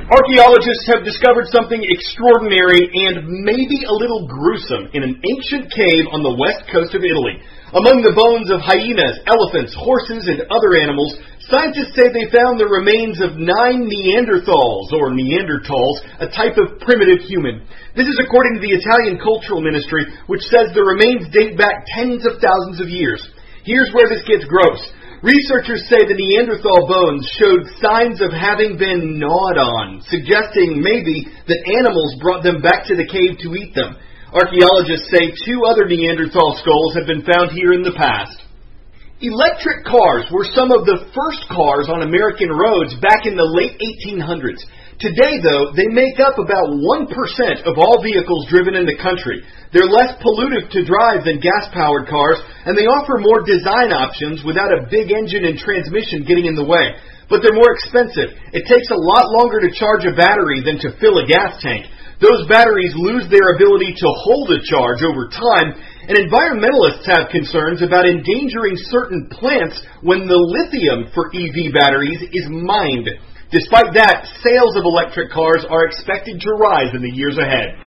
Archaeologists have discovered something extraordinary and maybe a little gruesome in an ancient cave on the west coast of Italy. Among the bones of hyenas, elephants, horses, and other animals, scientists say they found the remains of 9 Neanderthals, or Neanderthals, a type of primitive human. This is according to the Italian Cultural Ministry, which says the remains date back tens of thousands of years. Here's where this gets gross. Researchers say the Neanderthal bones showed signs of having been gnawed on, suggesting maybe that animals brought them back to the cave to eat them. Archaeologists say 2 other Neanderthal skulls have been found here in the past. Electric cars were some of the first cars on American roads back in the late 1800s. Today, though, they make up about 1% of all vehicles driven in the country. They're less pollutive to drive than gas-powered cars, and they offer more design options without a big engine and transmission getting in the way. But they're more expensive. It takes a lot longer to charge a battery than to fill a gas tank. Those batteries lose their ability to hold a charge over time, and environmentalists have concerns about endangering certain plants when the lithium for EV batteries is mined. Despite that, sales of electric cars are expected to rise in the years ahead.